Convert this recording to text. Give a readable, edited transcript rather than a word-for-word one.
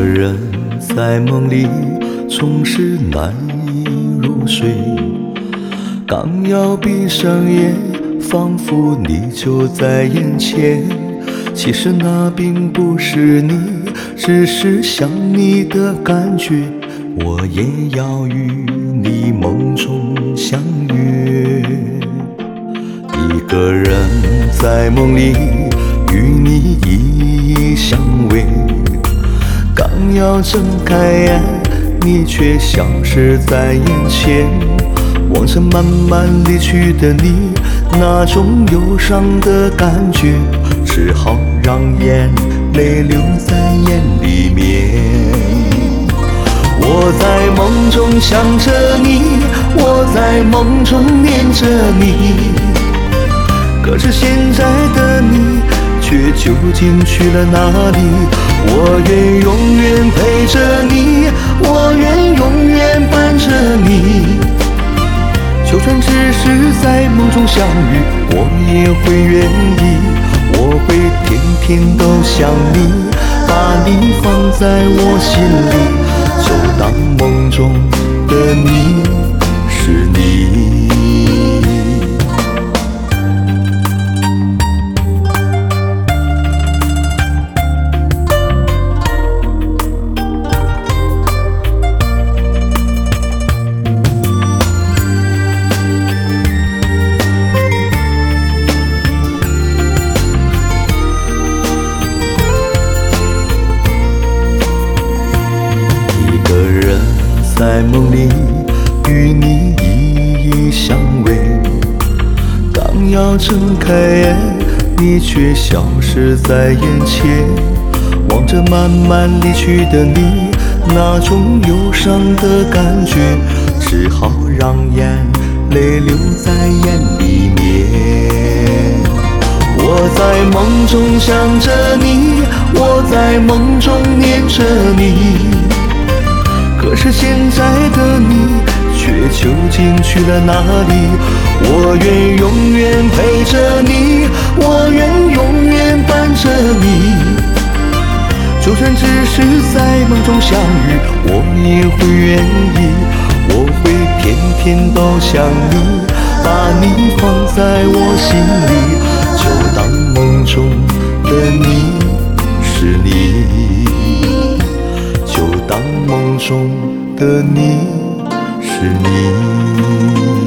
人在梦里总是难以入睡，刚要闭上眼，仿佛你就在眼前。其实那并不是你，只是想你的感觉。我也要与你梦中相约。一个人在梦里与你依依相偎，刚要睁开眼，你却消失在眼前。望着慢慢离去的你，那种忧伤的感觉，只好让眼泪流在眼里面。我在梦中想着你，我在梦中念着你，可是现在的你却究竟去了哪里？我愿永远陪着你，我愿永远伴着你，就算只是在梦中相遇，我也会愿意。我会天天都想你，把你放在我心里，就当梦中的你是你。在梦里与你依依相偎，刚要睁开眼，你却消失在眼前。望着慢慢离去的你，那种忧伤的感觉，只好让眼泪流在眼里面。我在梦中想着你，我在梦中念着你，可是现在的你却究竟去了哪里？我愿永远陪着你，我愿永远伴着你，就算只是在梦中相遇，我也会愿意。我会天天都想你，把你放在我心里，就当梦中的你是你，就当梦中的你是你。